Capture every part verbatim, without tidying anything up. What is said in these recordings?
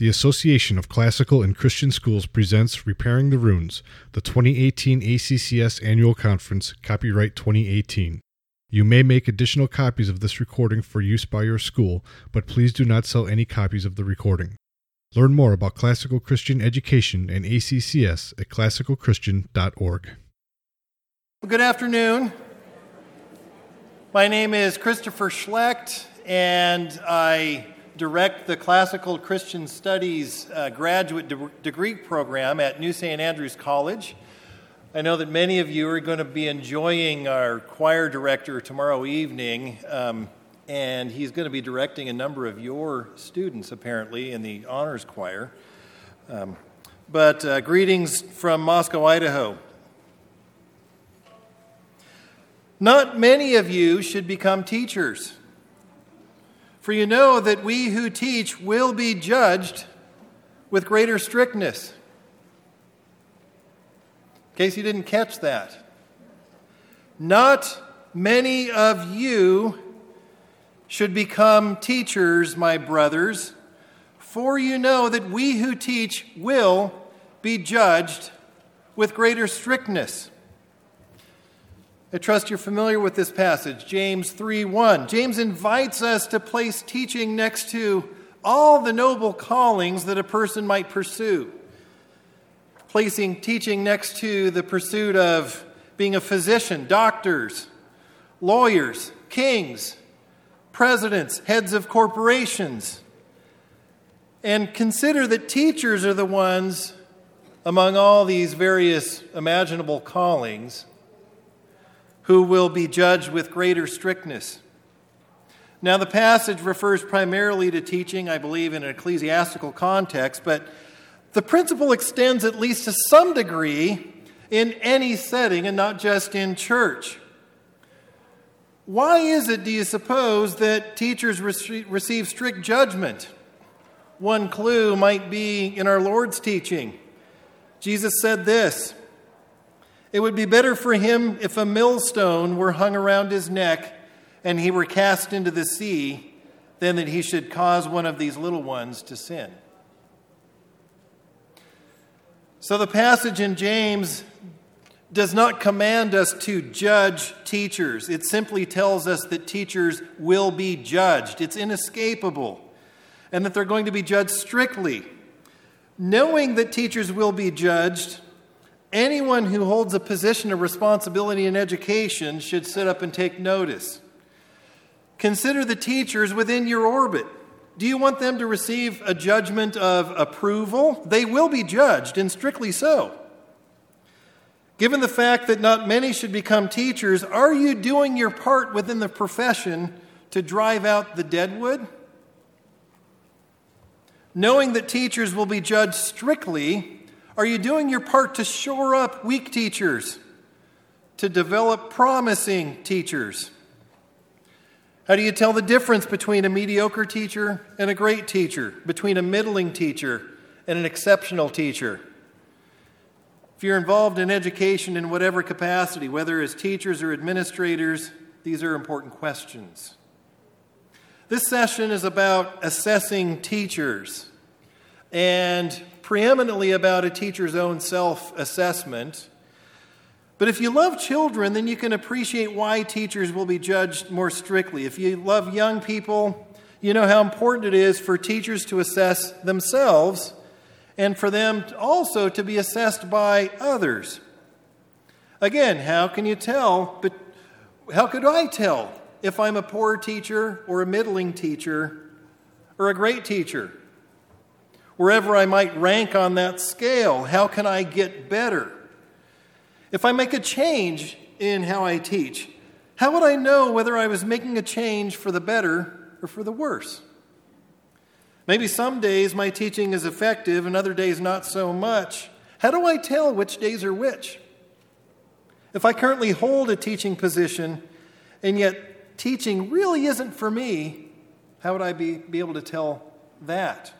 The Association of Classical and Christian Schools presents Repairing the Runes, the twenty eighteen A C C S Annual Conference, copyright twenty eighteen. You may make additional copies of this recording for use by your school, but please do not sell any copies of the recording. Learn more about classical Christian education and A C C S at classical christian dot org. Good afternoon. My name is Christopher Schlecht, and I direct the Classical Christian Studies uh, graduate de- degree program at New Saint Andrews College. I know that many of you are going to be enjoying our choir director tomorrow evening, um, and he's going to be directing a number of your students, apparently, in the honors choir. Um, but uh, greetings from Moscow, Idaho. Not many of you should become teachers, for you know that we who teach will be judged with greater strictness. In case you didn't catch that. Not many of you should become teachers, my brothers, for you know that we who teach will be judged with greater strictness. I trust you're familiar with this passage, James three one. James invites us to place teaching next to all the noble callings that a person might pursue. Placing teaching next to the pursuit of being a physician, doctors, lawyers, kings, presidents, heads of corporations. And consider that teachers are the ones among all these various imaginable callings who will be judged with greater strictness. Now, the passage refers primarily to teaching, I believe, in an ecclesiastical context, but the principle extends at least to some degree in any setting and not just in church. Why is it, do you suppose, that teachers rec- receive strict judgment? One clue might be in our Lord's teaching. Jesus said this: "It would be better for him if a millstone were hung around his neck and he were cast into the sea than that he should cause one of these little ones to sin." So the passage in James does not command us to judge teachers. It simply tells us that teachers will be judged. It's inescapable, and that they're going to be judged strictly. Knowing that teachers will be judged, anyone who holds a position of responsibility in education should sit up and take notice. Consider the teachers within your orbit. Do you want them to receive a judgment of approval? They will be judged, and strictly so. Given the fact that not many should become teachers, are you doing your part within the profession to drive out the deadwood? Knowing that teachers will be judged strictly, are you doing your part to shore up weak teachers, to develop promising teachers? How do you tell the difference between a mediocre teacher and a great teacher, between a middling teacher and an exceptional teacher? If you're involved in education in whatever capacity, whether as teachers or administrators, these are important questions. This session is about assessing teachers, and preeminently about a teacher's own self-assessment. But if you love children, then you can appreciate why teachers will be judged more strictly. If you love young people, you know how important it is for teachers to assess themselves and for them also to be assessed by others. Again, how can you tell, but how could I tell if I'm a poor teacher or a middling teacher or a great teacher? Wherever I might rank on that scale, how can I get better? If I make a change in how I teach, how would I know whether I was making a change for the better or for the worse? Maybe some days my teaching is effective and other days not so much. How do I tell which days are which? If I currently hold a teaching position and yet teaching really isn't for me, how would I be, be able to tell that?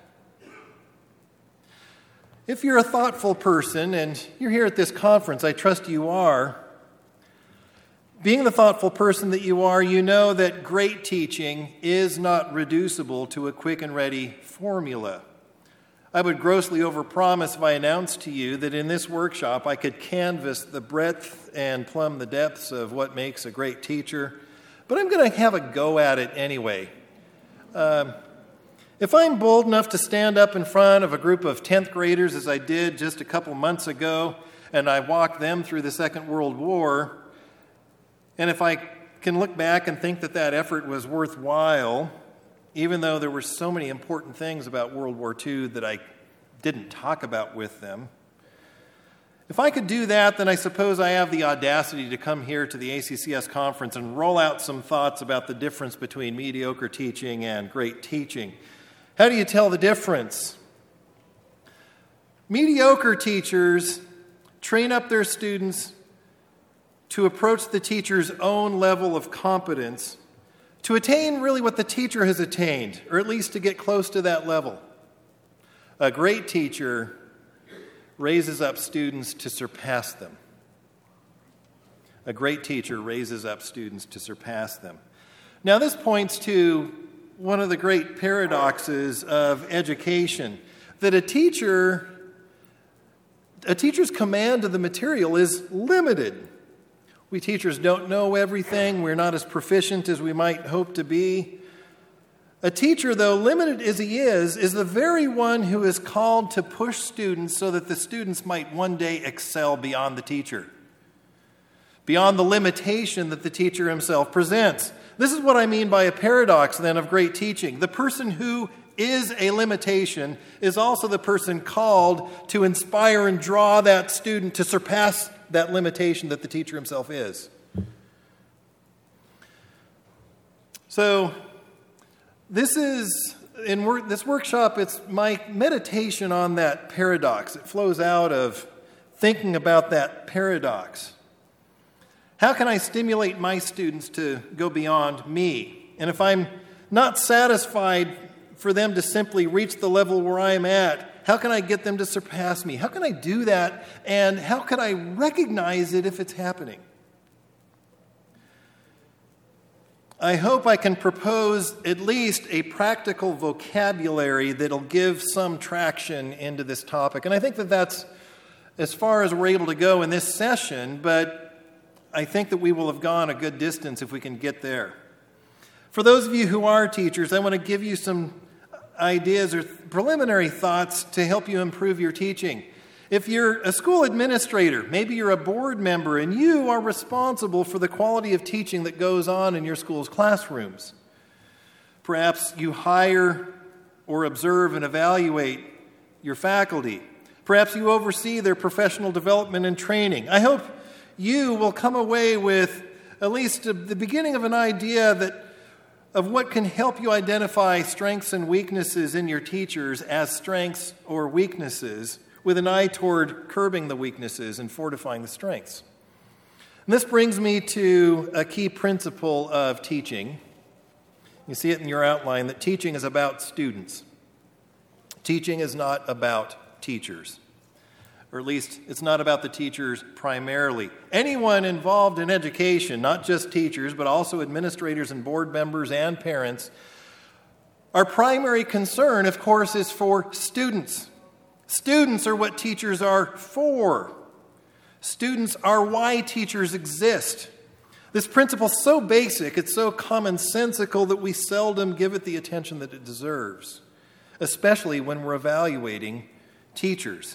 If you're a thoughtful person and you're here at this conference, I trust you are, being the thoughtful person that you are, you know that great teaching is not reducible to a quick and ready formula. I would grossly overpromise if I announced to you that in this workshop I could canvass the breadth and plumb the depths of what makes a great teacher, but I'm going to have a go at it anyway. Um, if I'm bold enough to stand up in front of a group of tenth graders, as I did just a couple months ago, and I walked them through the Second World War, and if I can look back and think that that effort was worthwhile, even though there were so many important things about World War Two that I didn't talk about with them, if I could do that, then I suppose I have the audacity to come here to the A C C S conference and roll out some thoughts about the difference between mediocre teaching and great teaching. How do you tell the difference? Mediocre teachers train up their students to approach the teacher's own level of competence, to attain really what the teacher has attained, or at least to get close to that level. A great teacher raises up students to surpass them. A great teacher raises up students to surpass them. Now, this points to one of the great paradoxes of education, that a teacher, a teacher's command of the material is limited. We teachers don't know everything. We're not as proficient as we might hope to be. A teacher, though limited as he is, is the very one who is called to push students so that the students might one day excel beyond the teacher, beyond the limitation that the teacher himself presents. This is what I mean by a paradox, then, of great teaching. The person who is a limitation is also the person called to inspire and draw that student to surpass that limitation that the teacher himself is. So, this is, in work, this workshop, it's my meditation on that paradox. It flows out of thinking about that paradox. How can I stimulate my students to go beyond me? And if I'm not satisfied for them to simply reach the level where I'm at, how can I get them to surpass me? How can I do that? And how can I recognize it if it's happening? I hope I can propose at least a practical vocabulary that'll give some traction into this topic. And I think that that's as far as we're able to go in this session, but I think that we will have gone a good distance if we can get there. For those of you who are teachers, I want to give you some ideas or preliminary thoughts to help you improve your teaching. If you're a school administrator, maybe you're a board member, and you are responsible for the quality of teaching that goes on in your school's classrooms. Perhaps you hire or observe and evaluate your faculty. Perhaps you oversee their professional development and training. I hope you will come away with at least the beginning of an idea that of what can help you identify strengths and weaknesses in your teachers as strengths or weaknesses, with an eye toward curbing the weaknesses and fortifying the strengths. And this brings me to a key principle of teaching. You see it in your outline, that teaching is about students. Teaching is not about teachers. Or at least, it's not about the teachers primarily. Anyone involved in education, not just teachers, but also administrators and board members and parents, our primary concern, of course, is for students. Students are what teachers are for. Students are why teachers exist. This principle is so basic, it's so commonsensical that we seldom give it the attention that it deserves, especially when we're evaluating teachers.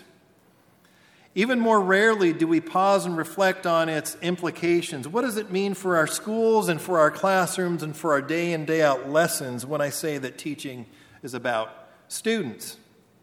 Even more rarely do we pause and reflect on its implications. What does it mean for our schools and for our classrooms and for our day in, day out lessons when I say that teaching is about students?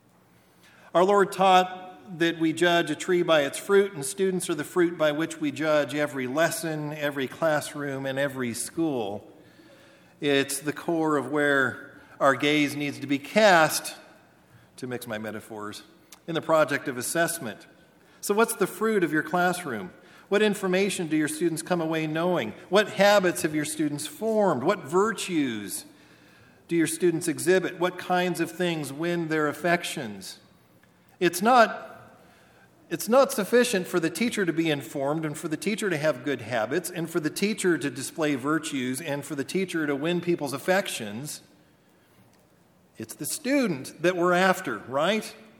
Our Lord taught that we judge a tree by its fruit, and students are the fruit by which we judge every lesson, every classroom, and every school. It's the core of where our gaze needs to be cast, to mix my metaphors, in the project of assessment. So what's the fruit of your classroom? What information do your students come away knowing? What habits have your students formed? What virtues do your students exhibit? What kinds of things win their affections? It's not, it's not sufficient for the teacher to be informed and for the teacher to have good habits and for the teacher to display virtues and for the teacher to win people's affections. It's the student that we're after, right?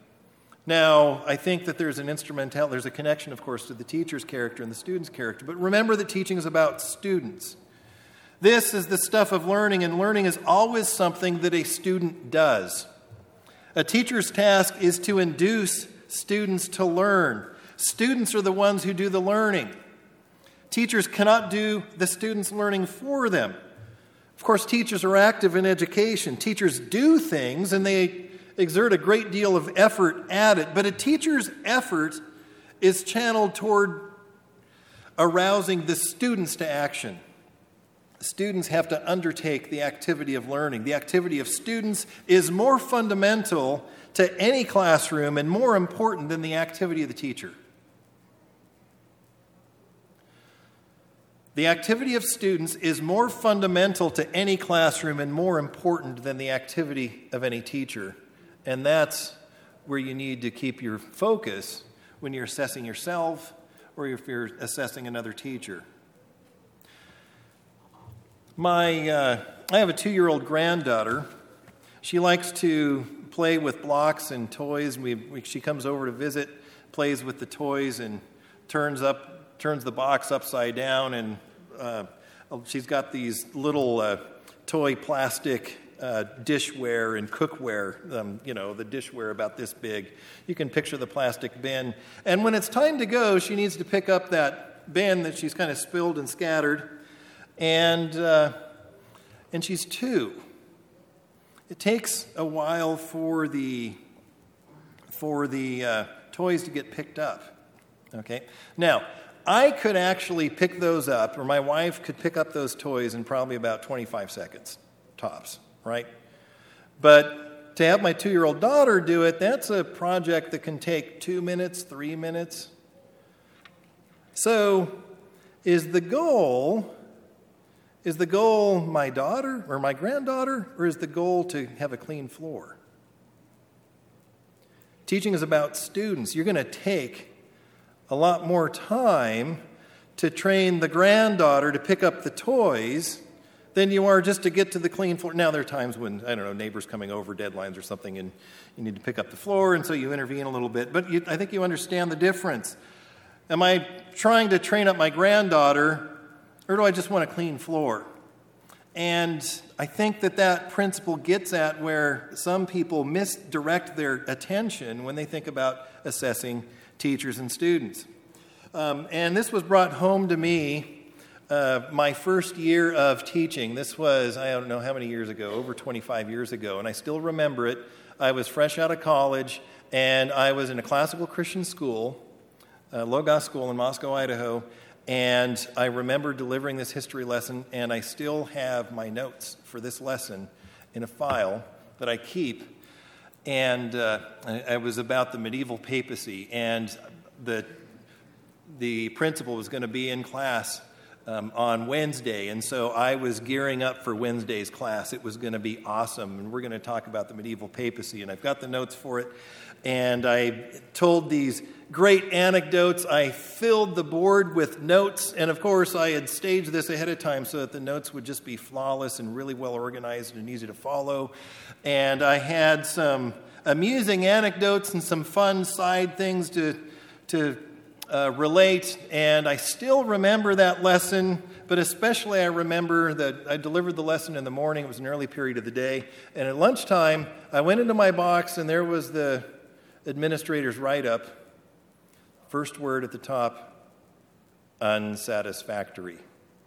Now, I think that there's an instrumental, there's a connection, of course, to the teacher's character and the student's character, but remember that teaching is about students. This is the stuff of learning, and learning is always something that a student does. A teacher's task is to induce students to learn. Students are the ones who do the learning. Teachers cannot do the students' learning for them. Of course, teachers are active in education. Teachers do things, and they exert a great deal of effort at it. But a teacher's effort is channeled toward arousing the students to action. Students have to undertake the activity of learning. The activity of students is more fundamental to any classroom and more important than the activity of the teacher. The activity of students is more fundamental to any classroom and more important than the activity of any teacher. And that's where you need to keep your focus when you're assessing yourself or if you're assessing another teacher. My, uh, I have a two-year-old granddaughter. She likes to play with blocks and toys. We, we, she comes over to visit, plays with the toys, and turns up, turns the box upside down. And uh, she's got these little uh, toy plastic uh, dishware and cookware. Um, you know, the dishware about this big. You can picture the plastic bin. And when it's time to go, she needs to pick up that bin that she's kind of spilled and scattered. And uh, and she's two. It takes a while for the for the uh, toys to get picked up. Okay. Now, I could actually pick those up, or my wife could pick up those toys in probably about twenty-five seconds, tops. Right. But to have my two-year-old daughter do it, that's a project that can take two minutes, three minutes. So, is the goal? Is the goal my daughter or my granddaughter, or is the goal to have a clean floor? Teaching is about students. You're going to take a lot more time to train the granddaughter to pick up the toys than you are just to get to the clean floor. Now, there are times when, I don't know, neighbors coming over, deadlines or something, and you need to pick up the floor, and so you intervene a little bit. But you, I think you understand the difference. Am I trying to train up my granddaughter, or do I just want a clean floor? And I think that that principle gets at where some people misdirect their attention when they think about assessing teachers and students. Um, and this was brought home to me uh, my first year of teaching. This was, I don't know how many years ago, over twenty-five years ago, and I still remember it. I was fresh out of college, and I was in a classical Christian school, uh, Logos School in Moscow, Idaho. And I remember delivering this history lesson, and I still have my notes for this lesson in a file that I keep. And uh, it was about the medieval papacy, and the the principal was going to be in class um, on Wednesday, and so I was gearing up for Wednesday's class. It was going to be awesome, and we're going to talk about the medieval papacy, and I've got the notes for it. And I told these great anecdotes. I filled the board with notes. And of course, I had staged this ahead of time so that the notes would just be flawless and really well organized and easy to follow. And I had some amusing anecdotes and some fun side things to, to uh, relate. And I still remember that lesson, but especially I remember that I delivered the lesson in the morning. It was an early period of the day. And at lunchtime, I went into my box, and there was the administrator's write-up. First word at the top, unsatisfactory.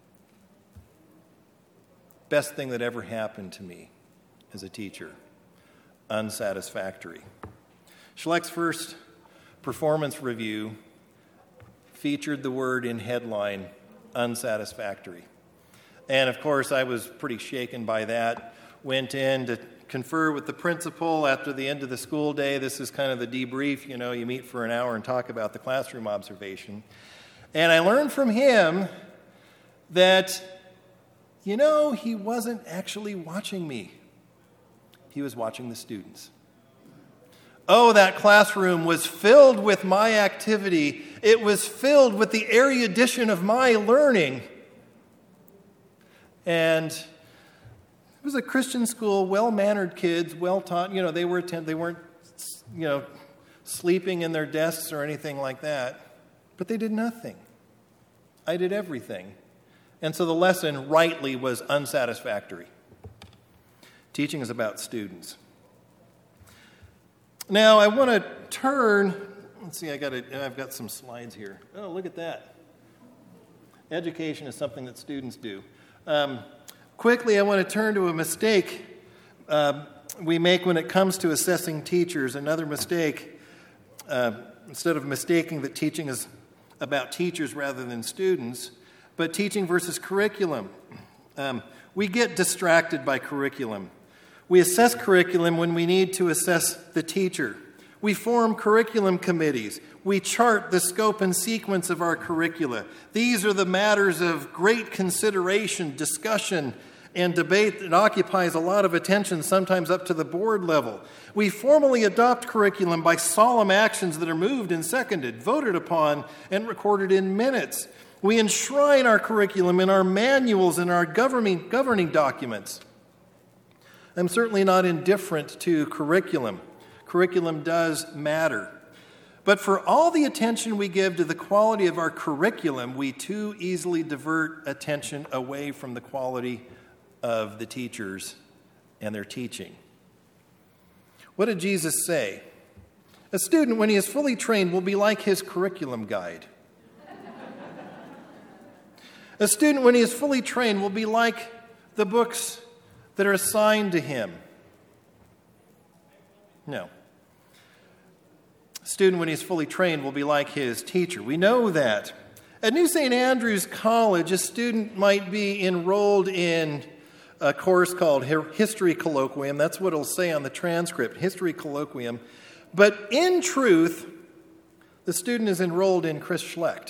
Best thing that ever happened to me as a teacher, unsatisfactory. Schlecht's first performance review featured the word in headline, unsatisfactory. And of course, I was pretty shaken by that. Went in to confer with the principal after the end of the school day. This is kind of the debrief. You know, you meet for an hour and talk about the classroom observation. And I learned from him that, you know, he wasn't actually watching me. He was watching the students. Oh, that classroom was filled with my activity. It was filled with the erudition of my learning. And it was a Christian school, well-mannered kids, well-taught. You know, they were they weren't, you know, sleeping in their desks or anything like that, but they did nothing. I did everything. And so the lesson rightly was unsatisfactory. Teaching is about students. Now I want to turn, let's see, I got a, I've got some slides here. Oh, look at that. Education is something that students do. Um, quickly, I want to turn to a mistake uh, we make when it comes to assessing teachers. Another mistake, uh, instead of mistaking that teaching is about teachers rather than students, but teaching versus curriculum. Um, we get distracted by curriculum. We assess curriculum when we need to assess the teacher. We form curriculum committees. We chart the scope and sequence of our curricula. These are the matters of great consideration, discussion, and debate that occupies a lot of attention, sometimes up to the board level. We formally adopt curriculum by solemn actions that are moved and seconded, voted upon, and recorded in minutes. We enshrine our curriculum in our manuals and our governing, governing documents. I'm certainly not indifferent to curriculum. Curriculum does matter. But for all the attention we give to the quality of our curriculum, we too easily divert attention away from the quality of the teachers and their teaching. What did Jesus say? A student, when he is fully trained, will be like his curriculum guide. A student, when he is fully trained, will be like the books that are assigned to him. No. A student, when he's fully trained, will be like his teacher. We know that. At New Saint Andrews College, a student might be enrolled in a course called History Colloquium. That's what it'll say on the transcript, History Colloquium. But in truth, the student is enrolled in Chris Schlecht.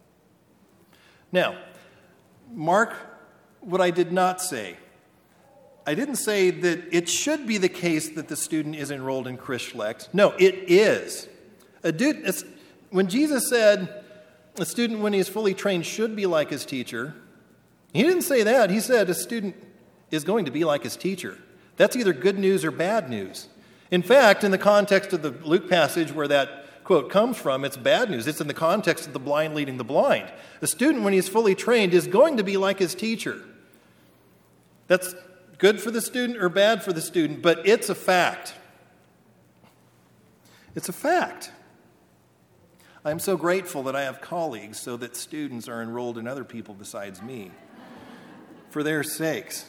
Now, mark what I did not say. I didn't say that it should be the case that the student is enrolled in Chris Schlecht. No, it is. A dude, when Jesus said a student, when he is fully trained, should be like his teacher, he didn't say that. He said a student is going to be like his teacher. That's either good news or bad news. In fact, in the context of the Luke passage where that quote comes from, it's bad news. It's in the context of the blind leading the blind. A student, when he's fully trained, is going to be like his teacher. That's good for the student or bad for the student, but it's a fact. It's a fact. I'm so grateful that I have colleagues so that students are enrolled in other people besides me, for their sakes.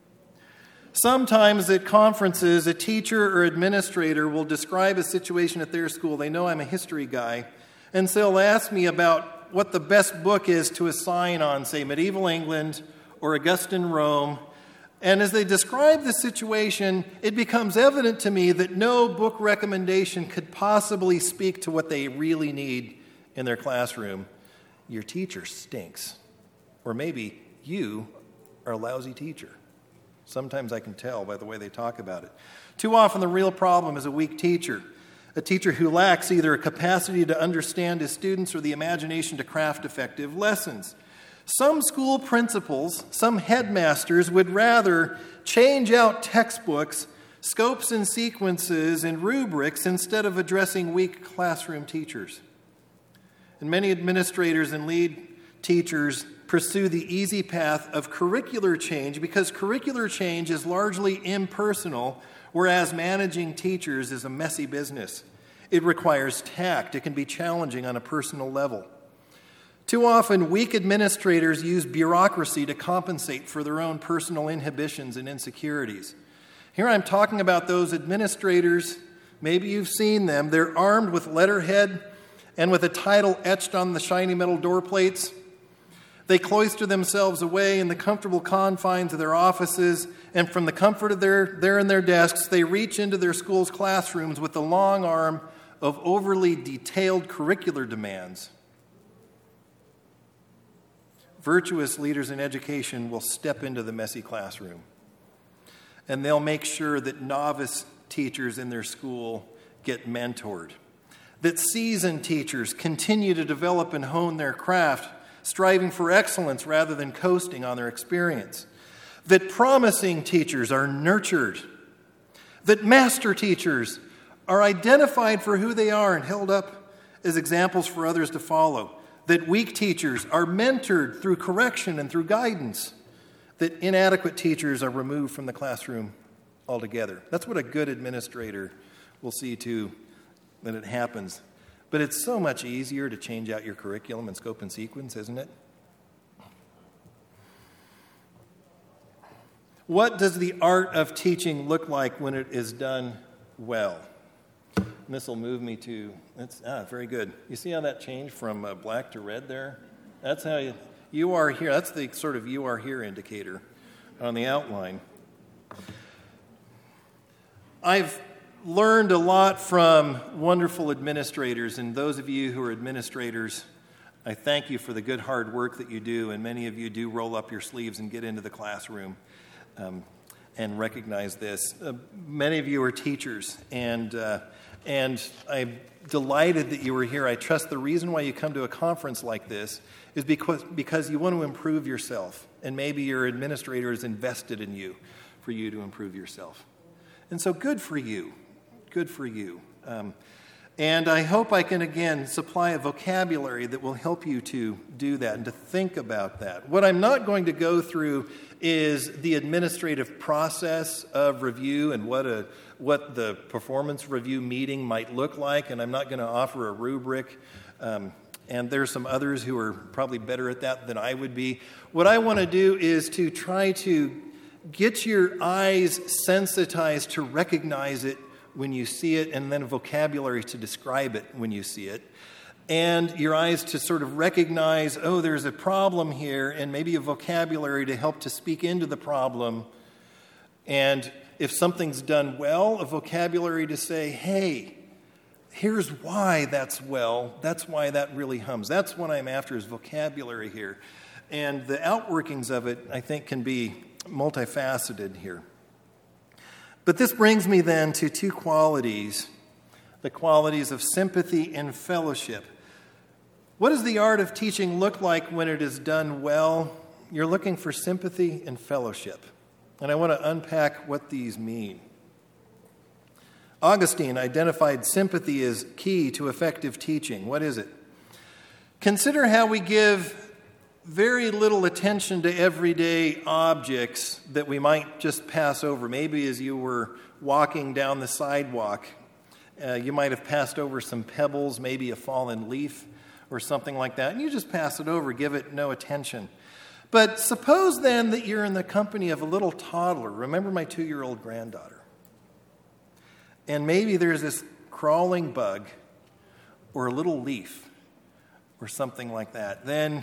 Sometimes at conferences, a teacher or administrator will describe a situation at their school. They know I'm a history guy, and so they'll ask me about what the best book is to assign on, say, medieval England or Augustan Rome. And as they describe the situation, it becomes evident to me that no book recommendation could possibly speak to what they really need in their classroom. Your teacher stinks. Or maybe you are a lousy teacher. Sometimes I can tell by the way they talk about it. Too often the real problem is a weak teacher, a teacher who lacks either a capacity to understand his students or the imagination to craft effective lessons. Some school principals, some headmasters would rather change out textbooks, scopes and sequences, and rubrics instead of addressing weak classroom teachers. And many administrators and lead teachers pursue the easy path of curricular change because curricular change is largely impersonal, whereas managing teachers is a messy business. It requires tact. It can be challenging on a personal level. Too often, weak administrators use bureaucracy to compensate for their own personal inhibitions and insecurities. Here I'm talking about those administrators, maybe you've seen them, they're armed with letterhead and with a title etched on the shiny metal door plates. They cloister themselves away in the comfortable confines of their offices, and from the comfort of their there in their desks, they reach into their school's classrooms with the long arm of overly detailed curricular demands. Virtuous leaders in education will step into the messy classroom, and they'll make sure that novice teachers in their school get mentored, that seasoned teachers continue to develop and hone their craft, striving for excellence rather than coasting on their experience, that promising teachers are nurtured, that master teachers are identified for who they are and held up as examples for others to follow. That weak teachers are mentored through correction and through guidance. That inadequate teachers are removed from the classroom altogether. That's what a good administrator will see to that it happens. But it's so much easier to change out your curriculum and scope and sequence, isn't it? What does the art of teaching look like when it is done well? And this will move me to, that's ah, very good. You see how that changed from uh, black to red there? That's how you, you are here. That's the sort of you are here indicator on the outline. I've learned a lot from wonderful administrators, and those of you who are administrators, I thank you for the good hard work that you do, and many of you do roll up your sleeves and get into the classroom um, and recognize this. Uh, many of you are teachers, and uh, and I'm delighted that you were here. I trust the reason why you come to a conference like this is because, because you want to improve yourself, and maybe your administrator is invested in you for you to improve yourself. And so good for you. Good for you. Um, and I hope I can, again, supply a vocabulary that will help you to do that and to think about that. What I'm not going to go through is the administrative process of review and what a what the performance review meeting might look like, and I'm not going to offer a rubric. Um, and there's some others who are probably better at that than I would be. What I want to do is to try to get your eyes sensitized to recognize it when you see it, and then a vocabulary to describe it when you see it. And your eyes to sort of recognize, oh, there's a problem here, and maybe a vocabulary to help to speak into the problem. And if something's done well, a vocabulary to say, hey, here's why that's well. That's why that really hums. That's what I'm after, is vocabulary here. And the outworkings of it, I think, can be multifaceted here. But this brings me then to two qualities, the qualities of sympathy and fellowship. What does the art of teaching look like when it is done well? You're looking for sympathy and fellowship. And I want to unpack what these mean. Augustine identified sympathy as key to effective teaching. What is it? Consider how we give very little attention to everyday objects that we might just pass over. Maybe as you were walking down the sidewalk, uh, you might have passed over some pebbles, maybe a fallen leaf or something like that, and you just pass it over, give it no attention. But suppose then that you're in the company of a little toddler. Remember my two-year-old granddaughter. And maybe there's this crawling bug or a little leaf or something like that. Then,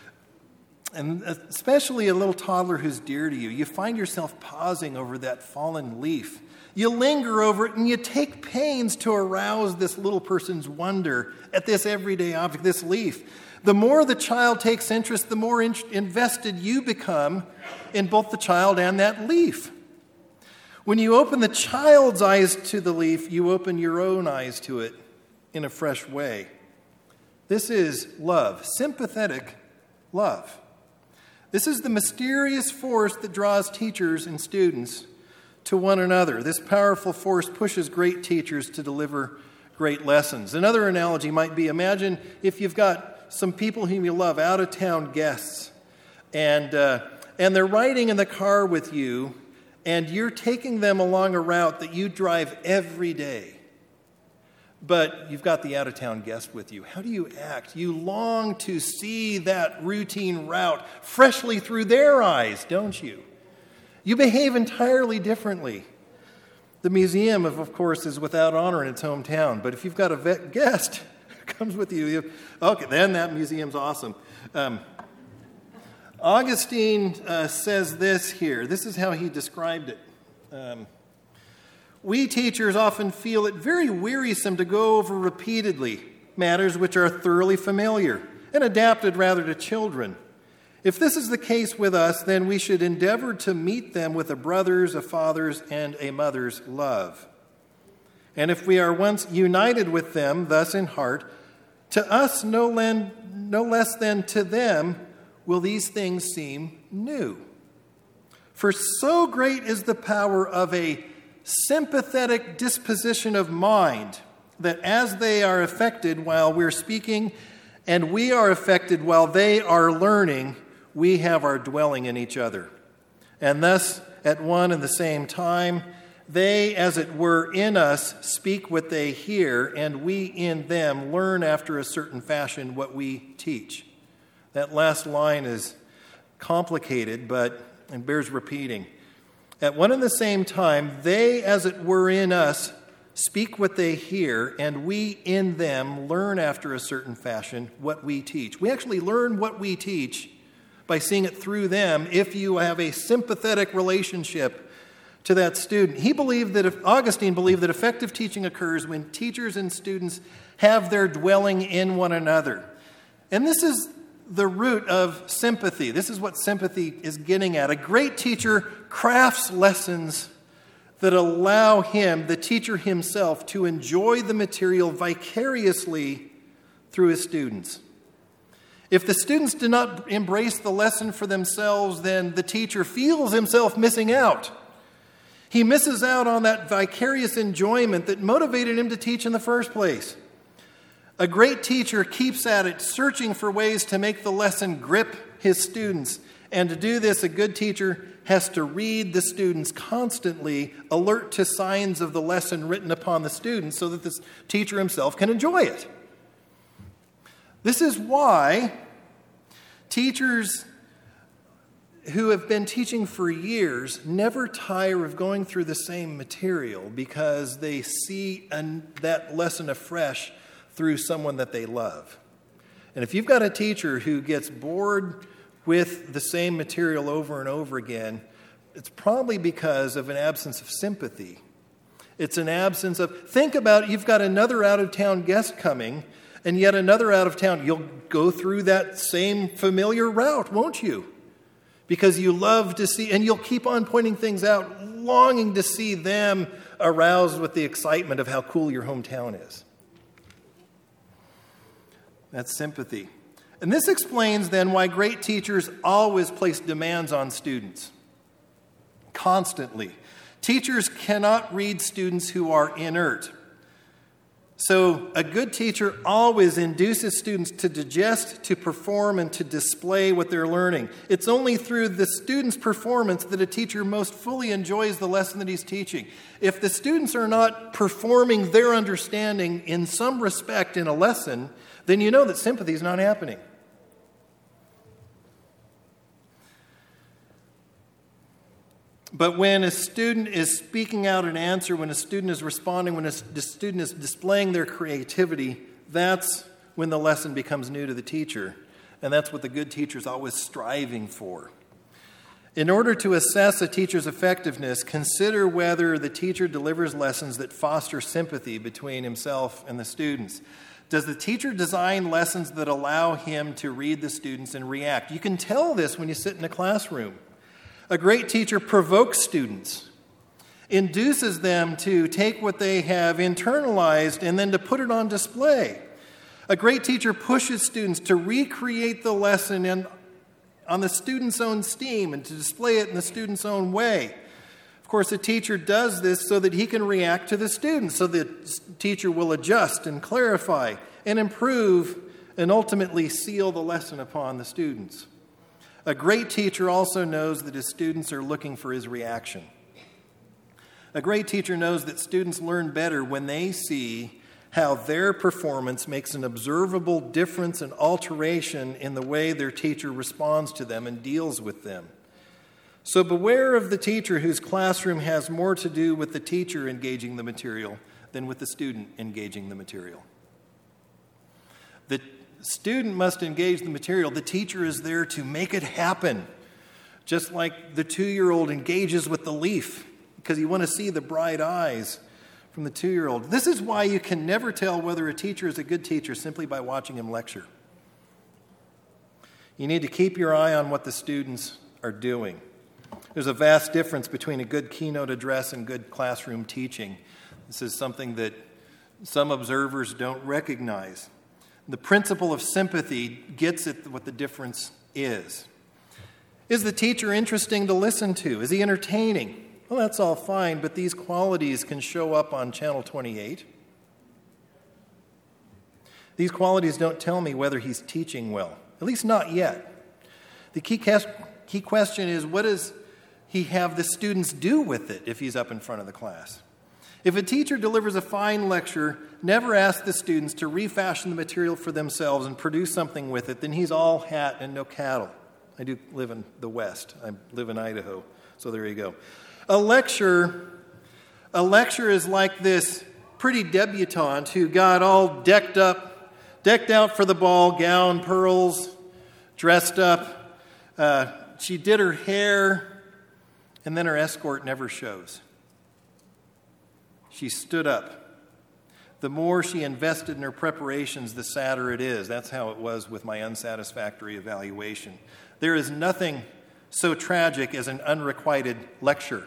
and especially a little toddler who's dear to you, you find yourself pausing over that fallen leaf. You linger over it and you take pains to arouse this little person's wonder at this everyday object, this leaf. The more the child takes interest, the more in- invested you become in both the child and that leaf. When you open the child's eyes to the leaf, you open your own eyes to it in a fresh way. This is love, sympathetic love. This is the mysterious force that draws teachers and students to one another. This powerful force pushes great teachers to deliver great lessons. Another analogy might be, imagine if you've got some people whom you love, out-of-town guests, and uh, and they're riding in the car with you, and you're taking them along a route that you drive every day. But you've got the out-of-town guest with you. How do you act? You long to see that routine route freshly through their eyes, don't you? You behave entirely differently. The museum, of, of course, is without honor in its hometown. But if you've got a vet guest who comes with you, you okay, then that museum's awesome. Um, Augustine uh, says this here. This is how he described it. Um, We teachers often feel it very wearisome to go over repeatedly matters which are thoroughly familiar and adapted rather to children. If this is the case with us, then we should endeavor to meet them with a brother's, a father's, and a mother's love. And if we are once united with them, thus in heart, to us no, len- no less than to them will these things seem new. For so great is the power of a sympathetic disposition of mind, that as they are affected while we're speaking and we are affected while they are learning, we have our dwelling in each other. And thus, at one and the same time, they, as it were, in us speak what they hear, and we in them learn after a certain fashion what we teach. That last line is complicated, but it bears repeating. At one and the same time, they, as it were, in us speak what they hear, and we in them learn after a certain fashion what we teach. We actually learn what we teach by seeing it through them if you have a sympathetic relationship to that student. He believed that, if, Augustine believed that effective teaching occurs when teachers and students have their dwelling in one another. And this is the root of sympathy. This is what sympathy is getting at. A great teacher crafts lessons that allow him, the teacher himself, to enjoy the material vicariously through his students. If the students do not embrace the lesson for themselves, then the teacher feels himself missing out. He misses out on that vicarious enjoyment that motivated him to teach in the first place. A great teacher keeps at it, searching for ways to make the lesson grip his students. And to do this, a good teacher has to read the students constantly, alert to signs of the lesson written upon the students so that the teacher himself can enjoy it. This is why teachers who have been teaching for years never tire of going through the same material, because they see an, that lesson afresh through someone that they love. And if you've got a teacher who gets bored with the same material over and over again, it's probably because of an absence of sympathy. It's an absence of, think about, you've got another out-of-town guest coming, and yet another out-of-town. You'll go through that same familiar route, won't you? Because you love to see, and you'll keep on pointing things out, longing to see them aroused with the excitement of how cool your hometown is. That's sympathy. And this explains then why great teachers always place demands on students. Constantly. Teachers cannot read students who are inert. So a good teacher always induces students to digest, to perform, and to display what they're learning. It's only through the student's performance that a teacher most fully enjoys the lesson that he's teaching. If the students are not performing their understanding in some respect in a lesson, then you know that sympathy is not happening. But when a student is speaking out an answer, when a student is responding, when a student is displaying their creativity, that's when the lesson becomes new to the teacher. And that's what the good teacher is always striving for. In order to assess a teacher's effectiveness, consider whether the teacher delivers lessons that foster sympathy between himself and the students. Does the teacher design lessons that allow him to read the students and react? You can tell this when you sit in a classroom. A great teacher provokes students, induces them to take what they have internalized and then to put it on display. A great teacher pushes students to recreate the lesson in, on the student's own steam and to display it in the student's own way. Of course, a teacher does this so that he can react to the students, so the teacher will adjust and clarify and improve and ultimately seal the lesson upon the students. A great teacher also knows that his students are looking for his reaction. A great teacher knows that students learn better when they see how their performance makes an observable difference and alteration in the way their teacher responds to them and deals with them. So beware of the teacher whose classroom has more to do with the teacher engaging the material than with the student engaging the material. The student must engage the material. The teacher is there to make it happen. Just like the two-year-old engages with the leaf because you want to see the bright eyes from the two-year-old. This is why you can never tell whether a teacher is a good teacher simply by watching him lecture. You need to keep your eye on what the students are doing. There's a vast difference between a good keynote address and good classroom teaching. This is something that some observers don't recognize. The principle of sympathy gets at what the difference is. Is the teacher interesting to listen to? Is he entertaining? Well, that's all fine, but these qualities can show up on channel twenty-eight. These qualities don't tell me whether he's teaching well, at least not yet. The key, cas- key question is, what does he have the students do with it if he's up in front of the class? If a teacher delivers a fine lecture, never asks the students to refashion the material for themselves and produce something with it, then he's all hat and no cattle. I do live in the West. I live in Idaho, so there you go. A lecture, a lecture is like this pretty debutante who got all decked up, decked out for the ball, gown, pearls, dressed up. Uh, she did her hair, and then her escort never shows. She stood up. The more she invested in her preparations, the sadder it is. That's how it was with my unsatisfactory evaluation. There is nothing so tragic as an unrequited lecture.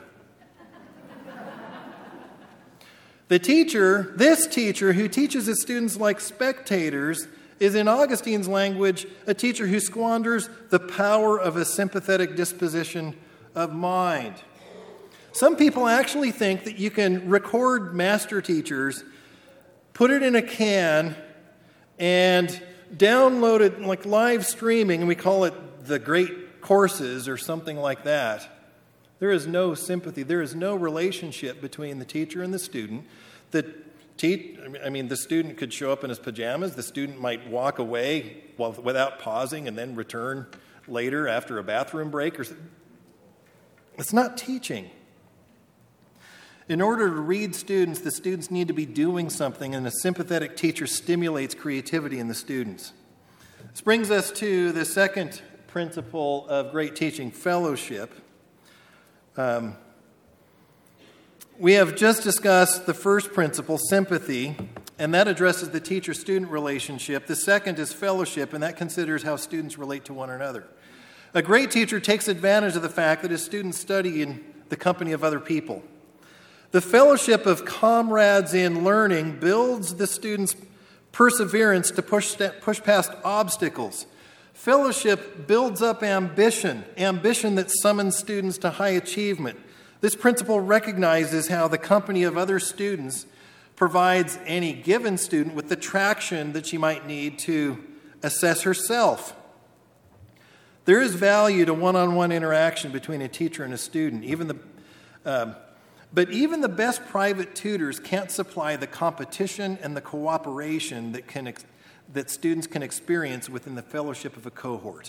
The teacher, this teacher who teaches his students like spectators, is in Augustine's language a teacher who squanders the power of a sympathetic disposition of mind. Some people actually think that you can record master teachers, put it in a can, and download it like live streaming, and we call it the Great Courses or something like that. There is no sympathy. There is no relationship between the teacher and the student. The te- I mean, the student could show up in his pajamas. The student might walk away while, without pausing and then return later after a bathroom break. Or It's not teaching. In order to read students, the students need to be doing something, and a sympathetic teacher stimulates creativity in the students. This brings us to the second principle of great teaching, fellowship. Um, we have just discussed the first principle, sympathy, and that addresses the teacher-student relationship. The second is fellowship, and that considers how students relate to one another. A great teacher takes advantage of the fact that his students study in the company of other people. The fellowship of comrades in learning builds the students' perseverance to push, push past obstacles. Fellowship builds up ambition, ambition that summons students to high achievement. This principle recognizes how the company of other students provides any given student with the traction that she might need to assess herself. There is value to one-on-one interaction between a teacher and a student. Even the, uh, but even the best private tutors can't supply the competition and the cooperation that can ex- that students can experience within the fellowship of a cohort.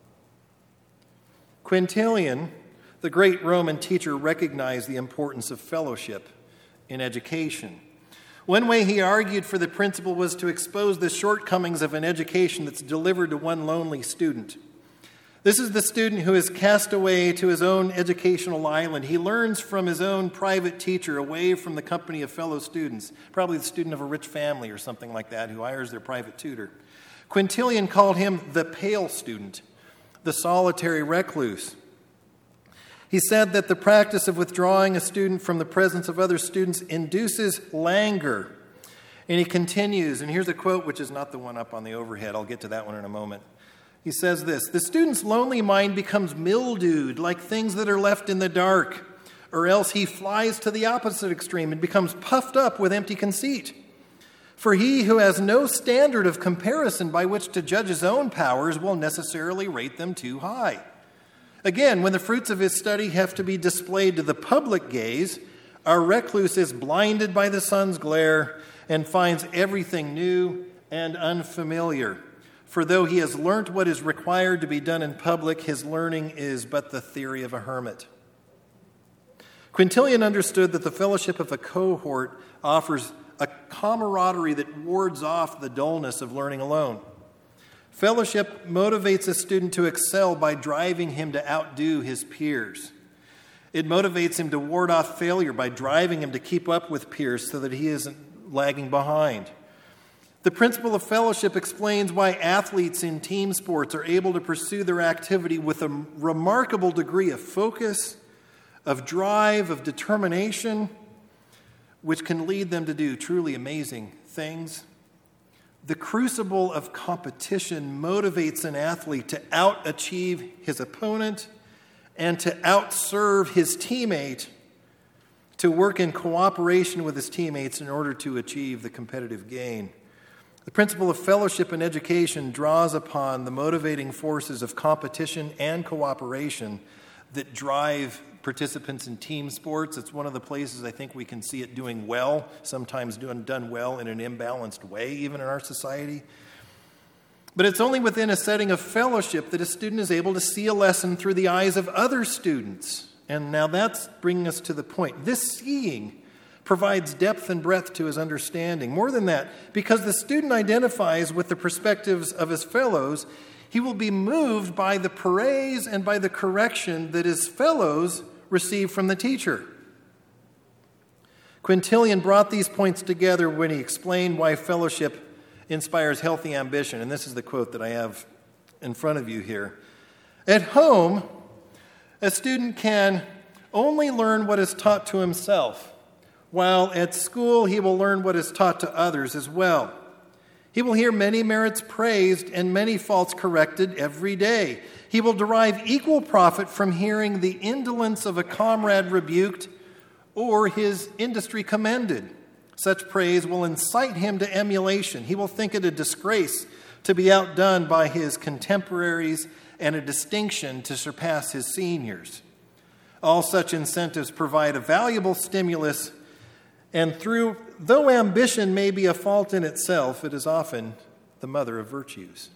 Quintilian, the great Roman teacher, recognized the importance of fellowship in education. One way he argued for the principle was to expose the shortcomings of an education that's delivered to one lonely student. This is the student who is cast away to his own educational island. He learns from his own private teacher away from the company of fellow students, probably the student of a rich family or something like that who hires their private tutor. Quintilian called him the pale student, the solitary recluse. He said that the practice of withdrawing a student from the presence of other students induces languor. And he continues, and here's a quote which is not the one up on the overhead. I'll get to that one in a moment. He says this: the student's lonely mind becomes mildewed like things that are left in the dark, or else he flies to the opposite extreme and becomes puffed up with empty conceit. For he who has no standard of comparison by which to judge his own powers will necessarily rate them too high. Again, when the fruits of his study have to be displayed to the public gaze, our recluse is blinded by the sun's glare and finds everything new and unfamiliar. For though he has learnt what is required to be done in public, his learning is but the theory of a hermit. Quintilian understood that the fellowship of a cohort offers a camaraderie that wards off the dullness of learning alone. Fellowship motivates a student to excel by driving him to outdo his peers. It motivates him to ward off failure by driving him to keep up with peers so that he isn't lagging behind. The principle of fellowship explains why athletes in team sports are able to pursue their activity with a remarkable degree of focus, of drive, of determination, which can lead them to do truly amazing things. The crucible of competition motivates an athlete to out-achieve his opponent and to outserve his teammate to work in cooperation with his teammates in order to achieve the competitive gain. The principle of fellowship in education draws upon the motivating forces of competition and cooperation that drive participants in team sports. It's one of the places I think we can see it doing well, sometimes doing, done well in an imbalanced way, even in our society. But it's only within a setting of fellowship that a student is able to see a lesson through the eyes of other students. And now that's bringing us to the point. This seeing provides depth and breadth to his understanding. More than that, because the student identifies with the perspectives of his fellows, he will be moved by the praise and by the correction that his fellows receive from the teacher. Quintilian brought these points together when he explained why fellowship inspires healthy ambition. And this is the quote that I have in front of you here. At home, a student can only learn what is taught to himself, while at school he will learn what is taught to others as well. He will hear many merits praised and many faults corrected every day. He will derive equal profit from hearing the indolence of a comrade rebuked or his industry commended. Such praise will incite him to emulation. He will think it a disgrace to be outdone by his contemporaries and a distinction to surpass his seniors. All such incentives provide a valuable stimulus, and through, though ambition may be a fault in itself, it is often the mother of virtues.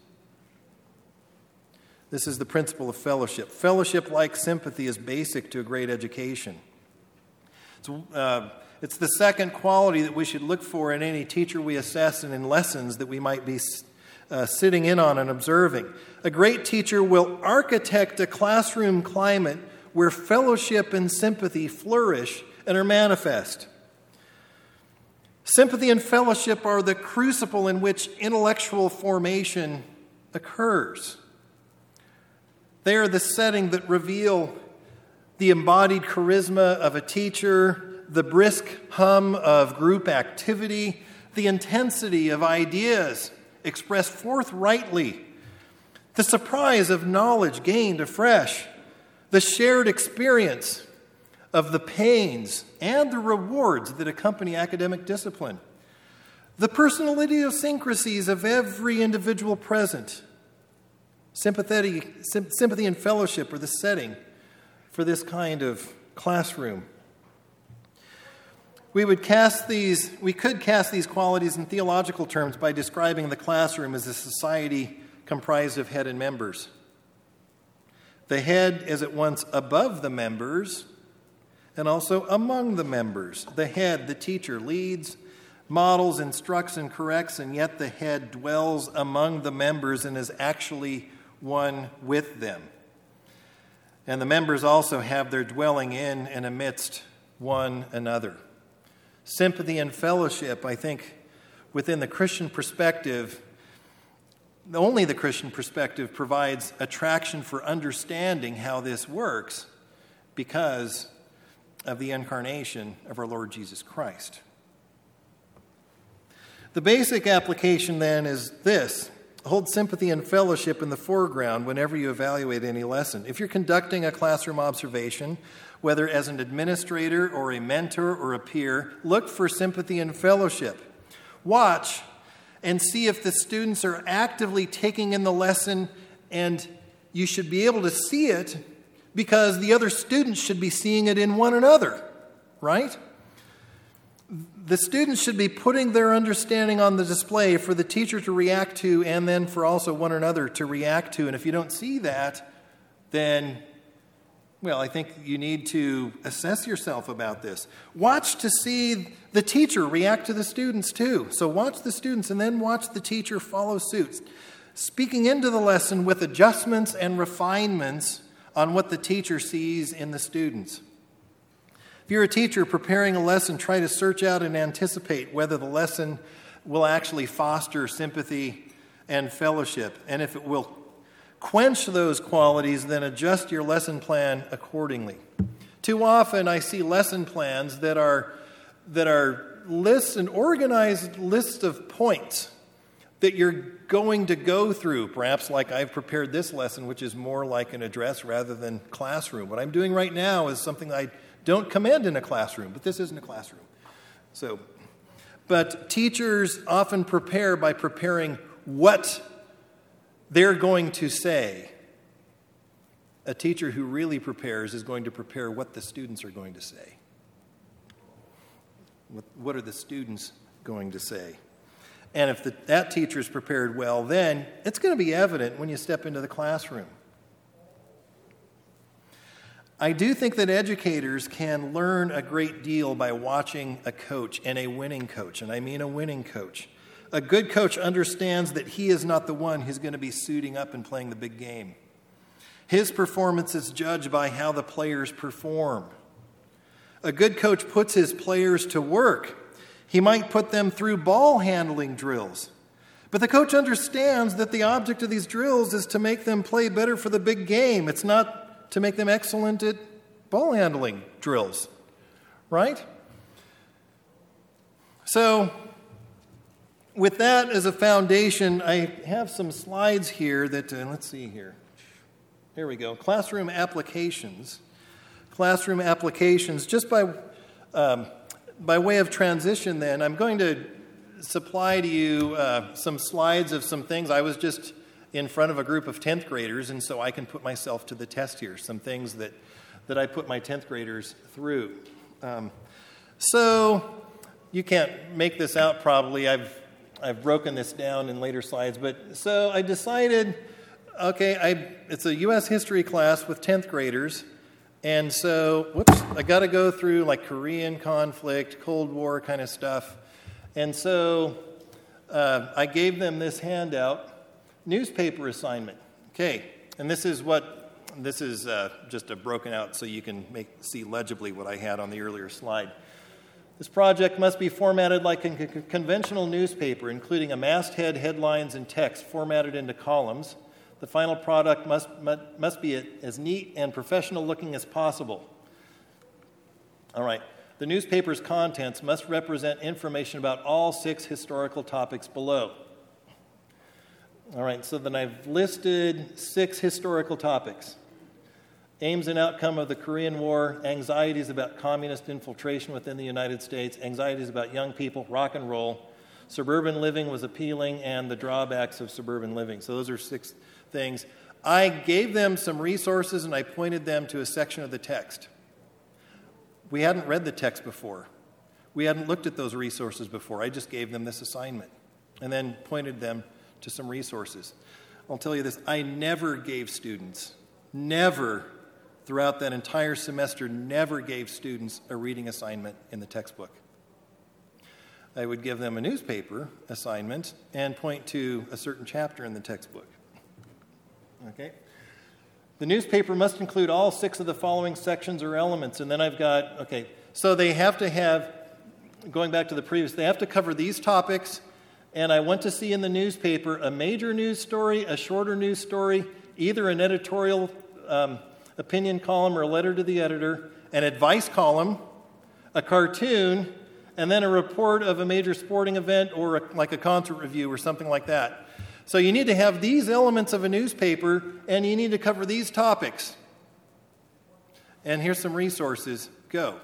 This is the principle of fellowship. Fellowship, like sympathy, is basic to a great education. It's, uh, it's the second quality that we should look for in any teacher we assess and in lessons that we might be uh, sitting in on and observing. A great teacher will architect a classroom climate where fellowship and sympathy flourish and are manifest. Sympathy and fellowship are the crucible in which intellectual formation occurs. They are the setting that reveal the embodied charisma of a teacher, the brisk hum of group activity, the intensity of ideas expressed forthrightly, the surprise of knowledge gained afresh, the shared experience of the pains and the rewards that accompany academic discipline, the personal idiosyncrasies of every individual present. Sympathy, sympathy and fellowship are the setting for this kind of classroom. We would cast these, we could cast these qualities in theological terms by describing the classroom as a society comprised of head and members. The head is at once above the members and also among the members. The head, the teacher, leads, models, instructs, and corrects, and yet the head dwells among the members and is actually one with them. And the members also have their dwelling in and amidst one another. Sympathy and fellowship, I think, within the Christian perspective, only the Christian perspective provides attraction for understanding how this works because of the incarnation of our Lord Jesus Christ. The basic application then is this: hold sympathy and fellowship in the foreground whenever you evaluate any lesson. If you're conducting a classroom observation, whether as an administrator or a mentor or a peer, look for sympathy and fellowship. Watch and see if the students are actively taking in the lesson, and you should be able to see it because the other students should be seeing it in one another, right? The students should be putting their understanding on the display for the teacher to react to and then for also one another to react to. And if you don't see that, then, well, I think you need to assess yourself about this. Watch to see the teacher react to the students too. So watch the students and then watch the teacher follow suit, speaking into the lesson with adjustments and refinements on what the teacher sees in the students. If you're a teacher preparing a lesson, try to search out and anticipate whether the lesson will actually foster sympathy and fellowship. And if it will quench those qualities, then adjust your lesson plan accordingly. Too often I see lesson plans that are, that are lists, an organized list of points that you're going to go through, perhaps like I've prepared this lesson, which is more like an address rather than classroom. What I'm doing right now is something I don't commend in a classroom, but this isn't a classroom. So, but teachers often prepare by preparing what they're going to say. A teacher who really prepares is going to prepare what the students are going to say. What, what are the students going to say? And if the, that teacher is prepared well, then it's going to be evident when you step into the classroom. I do think that educators can learn a great deal by watching a coach, and a winning coach, and I mean a winning coach. A good coach understands that he is not the one who's going to be suiting up and playing the big game. His performance is judged by how the players perform. A good coach puts his players to work. He might put them through ball handling drills. But the coach understands that the object of these drills is to make them play better for the big game. It's not to make them excellent at ball handling drills, right? So, with that as a foundation, I have some slides here that, uh, let's see here. Here we go. Classroom applications. Classroom applications. Just by, um, by way of transition then, I'm going to supply to you uh, some slides of some things. I was just in front of a group of tenth graders, and so I can put myself to the test here. Some things that, that I put my tenth graders through. Um, so you can't make this out probably. I've I've broken this down in later slides. But so I decided, okay, I it's a U S history class with tenth graders. And so, whoops, I got to go through like Korean conflict, Cold War kind of stuff. And so uh, I gave them this handout. Newspaper assignment. Okay, and this is what, this is uh, just a broken out so you can make see legibly what I had on the earlier slide. This project must be formatted like a conventional newspaper, including a masthead, headlines, and text formatted into columns. The final product must, must be as neat and professional looking as possible. All right, the newspaper's contents must represent information about all six historical topics below. All right, so then I've listed six historical topics. Aims and outcome of the Korean War, anxieties about communist infiltration within the United States, anxieties about young people, rock and roll, suburban living was appealing, and the drawbacks of suburban living. So those are six things. I gave them some resources and I pointed them to a section of the text. We hadn't read the text before. We hadn't looked at those resources before. I just gave them this assignment and then pointed them to some resources. I'll tell you this, I never gave students, never throughout that entire semester, never gave students a reading assignment in the textbook. I would give them a newspaper assignment and point to a certain chapter in the textbook. Okay? The newspaper must include all six of the following sections or elements, and then I've got, okay, so they have to have, going back to the previous, they have to cover these topics. And I want to see in the newspaper a major news story, a shorter news story, either an editorial um, opinion column or a letter to the editor, an advice column, a cartoon, and then a report of a major sporting event or a, like a concert review or something like that. So you need to have these elements of a newspaper, and you need to cover these topics. And here's some resources. Go.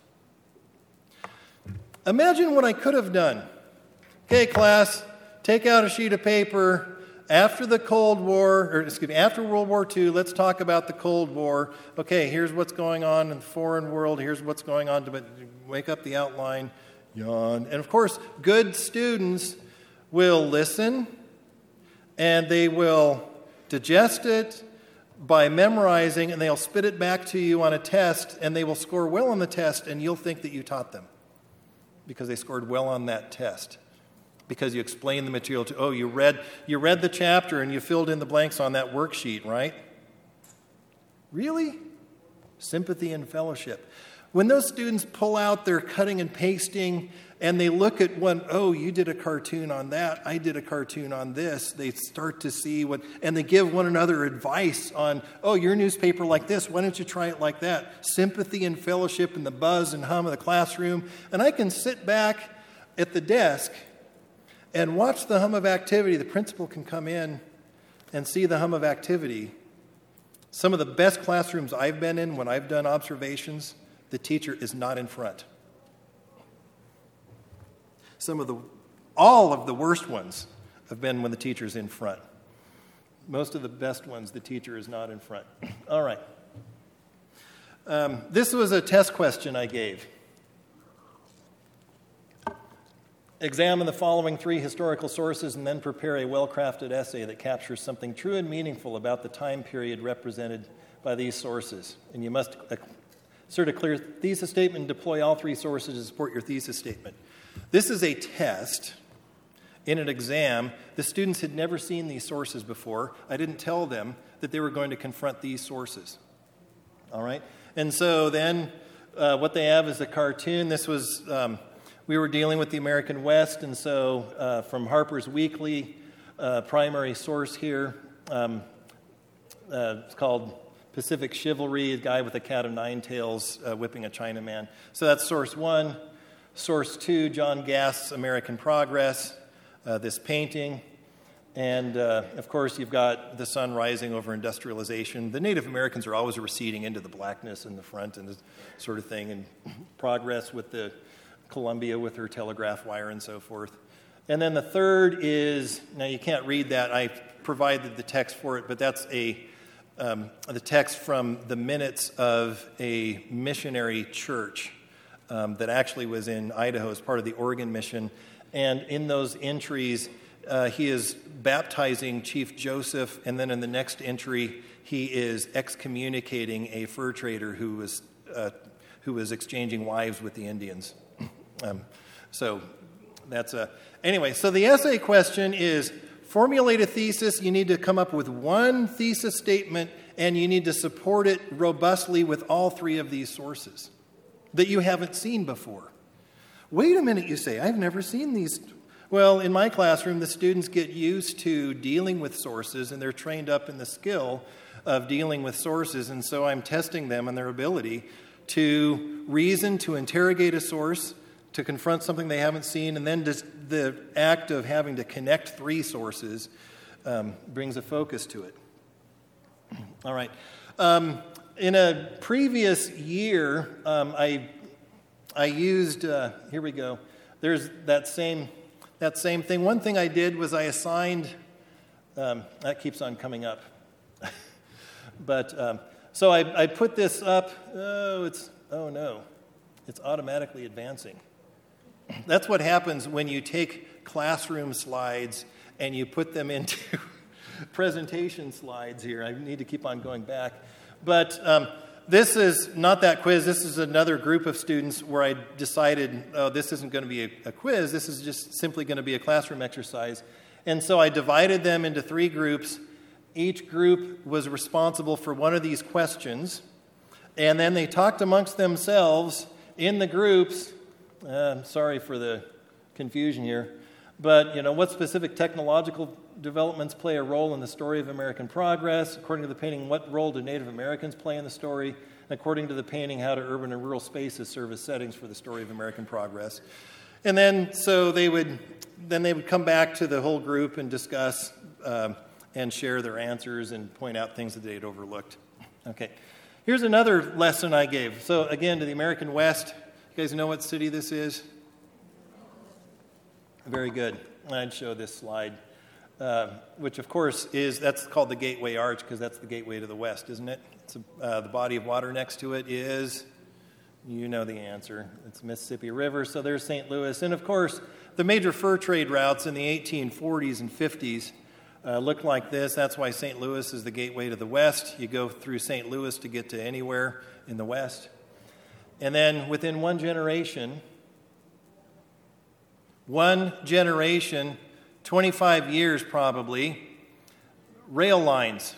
Imagine what I could have done. Okay, class, take out a sheet of paper. After the Cold War, or excuse me, after World War Two, let's talk about the Cold War. Okay, here's what's going on in the foreign world. Here's what's going on. To wake up the outline, yawn. And of course, good students will listen, and they will digest it by memorizing, and they'll spit it back to you on a test, and they will score well on the test, and you'll think that you taught them because they scored well on that test. Because you explained the material to, oh, you read you read the chapter and you filled in the blanks on that worksheet, right? Really? Sympathy and fellowship. When those students pull out their cutting and pasting and they look at one, oh, you did a cartoon on that, I did a cartoon on this, they start to see what, and they give one another advice on, oh, your newspaper like this, why don't you try it like that? Sympathy and fellowship and the buzz and hum of the classroom. And I can sit back at the desk and watch the hum of activity. The principal can come in and see the hum of activity. Some of the best classrooms I've been in when I've done observations, the teacher is not in front. Some of the, all of the worst ones have been when the teacher's in front. Most of the best ones, the teacher is not in front. All right. Um, this was a test question I gave. Examine the following three historical sources and then prepare a well-crafted essay that captures something true and meaningful about the time period represented by these sources. And you must assert a clear thesis statement and deploy all three sources to support your thesis statement. This is a test. In an exam, the students had never seen these sources before. I didn't tell them that they were going to confront these sources. All right? And so then uh, what they have is a cartoon. This was... Um, We were dealing with the American West, and so uh, from Harper's Weekly, uh, primary source here, um, uh, it's called Pacific Chivalry, a guy with a cat of nine tails uh, whipping a Chinaman. So that's source one. Source two, John Gast's American Progress, uh, this painting. And, uh, of course, you've got the sun rising over industrialization. The Native Americans are always receding into the blackness in the front and this sort of thing, and progress with the Columbia with her telegraph wire and so forth. And then the third is, now you can't read that, I provided the text for it, but that's a um, the text from the minutes of a missionary church um, that actually was in Idaho as part of the Oregon mission. And in those entries, uh, he is baptizing Chief Joseph, and then in the next entry, he is excommunicating a fur trader who was, uh, who was exchanging wives with the Indians. Um, so that's a... Anyway, so the essay question is, formulate a thesis. You need to come up with one thesis statement, and you need to support it robustly with all three of these sources that you haven't seen before. Wait a minute, you say, I've never seen these. Well, in my classroom, the students get used to dealing with sources, and they're trained up in the skill of dealing with sources, and so I'm testing them on their ability to reason, to interrogate a source, to confront something they haven't seen, and then just the act of having to connect three sources um, brings a focus to it. All right. Um, in a previous year, um, I I used, uh, here we go, there's that same, that same thing. One thing I did was I assigned, um, that keeps on coming up, but um, so I, I put this up, oh, it's, oh no, it's automatically advancing. That's what happens when you take classroom slides and you put them into presentation slides here. I need to keep on going back. But um, this is not that quiz. This is another group of students where I decided, oh, this isn't going to be a, a quiz. This is just simply going to be a classroom exercise. And so I divided them into three groups. Each group was responsible for one of these questions. And then they talked amongst themselves in the groups. Uh, I'm sorry for the confusion here, but, you know, what specific technological developments play a role in the story of American progress? According to the painting, what role do Native Americans play in the story? And according to the painting, how do urban and rural spaces serve as settings for the story of American progress? And then, so they would, then they would come back to the whole group and discuss uh, and share their answers and point out things that they had overlooked. Okay, here's another lesson I gave. So again, to the American West. You guys know what city this is? Very good. I'd show this slide, uh, which of course is, that's called the Gateway Arch because that's the gateway to the west, isn't it? It's a, uh, the body of water next to it is, you know the answer, it's Mississippi River, so there's Saint Louis. And of course, the major fur trade routes in the eighteen forties and fifties uh, looked like this. That's why Saint Louis is the gateway to the west. You go through Saint Louis to get to anywhere in the west. And then within one generation, one generation, twenty-five years probably, rail lines.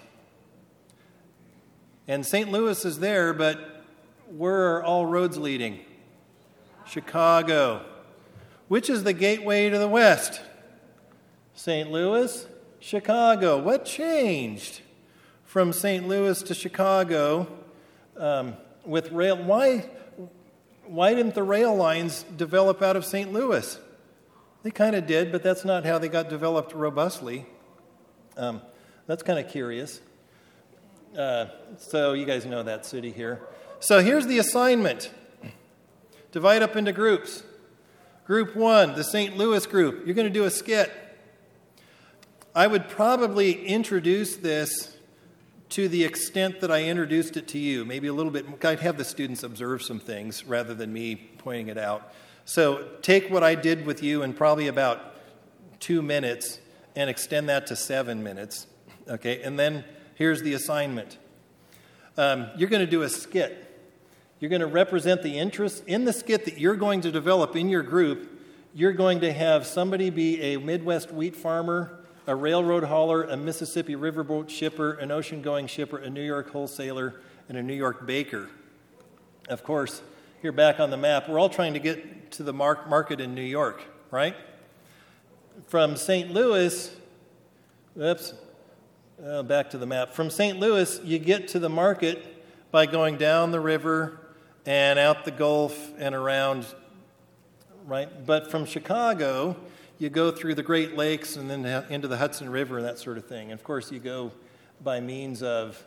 And Saint Louis is there, but where are all roads leading? Chicago. Which is the gateway to the west? Saint Louis, Chicago. What changed from Saint Louis to Chicago um, with rail? Why? Why didn't the rail lines develop out of Saint Louis? They kind of did, but that's not how they got developed robustly. Um, that's kind of curious. Uh, so you guys know that city here. So here's the assignment. Divide up into groups. Group one, the Saint Louis group, you're going to do a skit. I would probably introduce this to the extent that I introduced it to you, maybe a little bit. I'd have the students observe some things rather than me pointing it out. So take what I did with you in probably about two minutes and extend that to seven minutes. Okay, and then here's the assignment. Um, you're going to do a skit. You're going to represent the interests in the skit that you're going to develop in your group. You're going to have somebody be a Midwest wheat farmer, a railroad hauler, a Mississippi riverboat shipper, an ocean-going shipper, a New York wholesaler, and a New York baker. Of course, here back on the map, we're all trying to get to the mar- market in New York, right? From Saint Louis, oops, uh, back to the map. From Saint Louis, you get to the market by going down the river and out the Gulf and around, right? But from Chicago, you go through the Great Lakes and then into the Hudson River and that sort of thing. And of course, you go by means of,